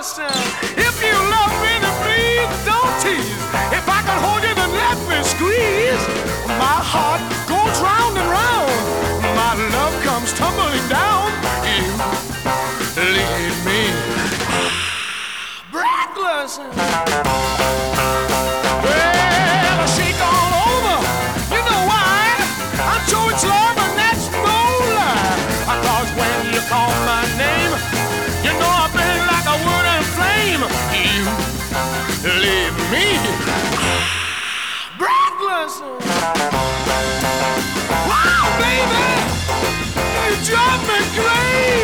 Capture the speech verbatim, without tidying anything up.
breathless. If you love me, then please don't tease. If I can hold you, then let me squeeze. My heart goes round and round. My love comes tumbling down. You leave me breathless. Well, I shake all over. You know why? I'm sure it's love, and that's no lie. Cause when you call my name, you know I burn like a wood and flame. You leave me breathless. Wow, baby, you drive me crazy.